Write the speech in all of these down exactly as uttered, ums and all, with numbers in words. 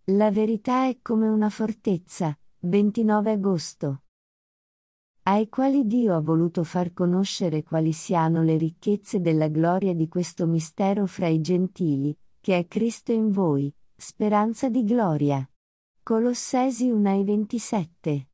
La verità è come una fortezza, ventinove agosto. Ai quali Dio ha voluto far conoscere quali siano le ricchezze della gloria di questo mistero fra i gentili, che è Cristo in voi, speranza di gloria. Colossesi uno e ventisette.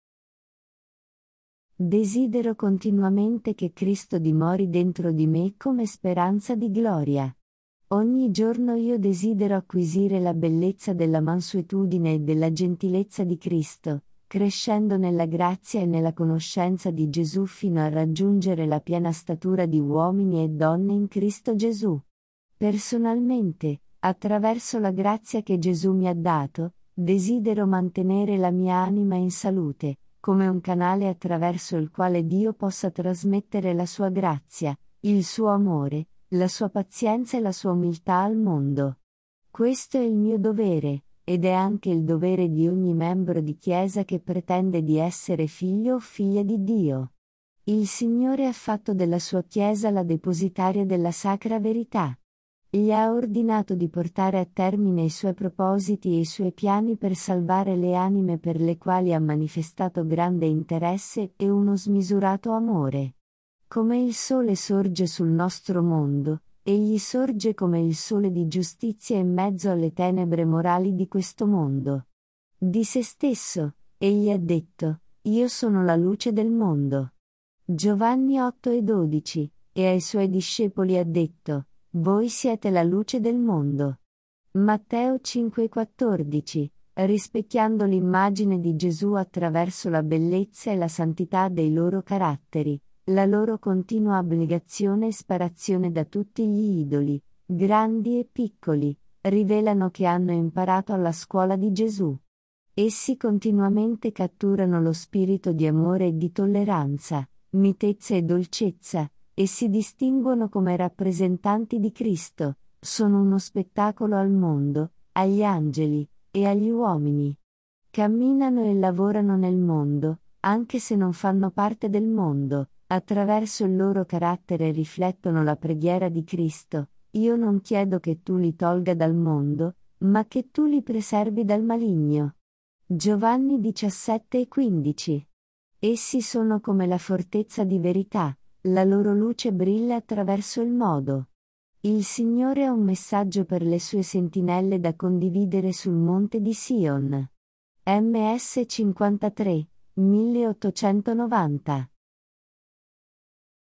Desidero continuamente che Cristo dimori dentro di me come speranza di gloria. Ogni giorno io desidero acquisire la bellezza della mansuetudine e della gentilezza di Cristo, crescendo nella grazia e nella conoscenza di Gesù fino a raggiungere la piena statura di uomini e donne in Cristo Gesù. Personalmente, attraverso la grazia che Gesù mi ha dato, desidero mantenere la mia anima in salute, come un canale attraverso il quale Dio possa trasmettere la sua grazia, il suo amore, la sua pazienza e la sua umiltà al mondo. Questo è il mio dovere, ed è anche il dovere di ogni membro di Chiesa che pretende di essere figlio o figlia di Dio. Il Signore ha fatto della sua Chiesa la depositaria della sacra verità. Gli ha ordinato di portare a termine i suoi propositi e i suoi piani per salvare le anime per le quali ha manifestato grande interesse e uno smisurato amore. Come il sole sorge sul nostro mondo, egli sorge come il sole di giustizia in mezzo alle tenebre morali di questo mondo. Di se stesso, egli ha detto, io sono la luce del mondo. Giovanni otto e dodici, e ai suoi discepoli ha detto, voi siete la luce del mondo. Matteo cinque e quattordici, rispecchiando l'immagine di Gesù attraverso la bellezza e la santità dei loro caratteri, la loro continua abnegazione e sparazione da tutti gli idoli, grandi e piccoli, rivelano che hanno imparato alla scuola di Gesù. Essi continuamente catturano lo spirito di amore e di tolleranza, mitezza e dolcezza, e si distinguono come rappresentanti di Cristo, sono uno spettacolo al mondo, agli angeli, e agli uomini. Camminano e lavorano nel mondo, anche se non fanno parte del mondo. Attraverso il loro carattere riflettono la preghiera di Cristo, io non chiedo che tu li tolga dal mondo, ma che tu li preservi dal maligno. Giovanni diciassette e quindici. Essi sono come la fortezza di verità, la loro luce brilla attraverso il modo. Il Signore ha un messaggio per le sue sentinelle da condividere sul monte di Sion. M S cinquantatré, milleottocentonovanta.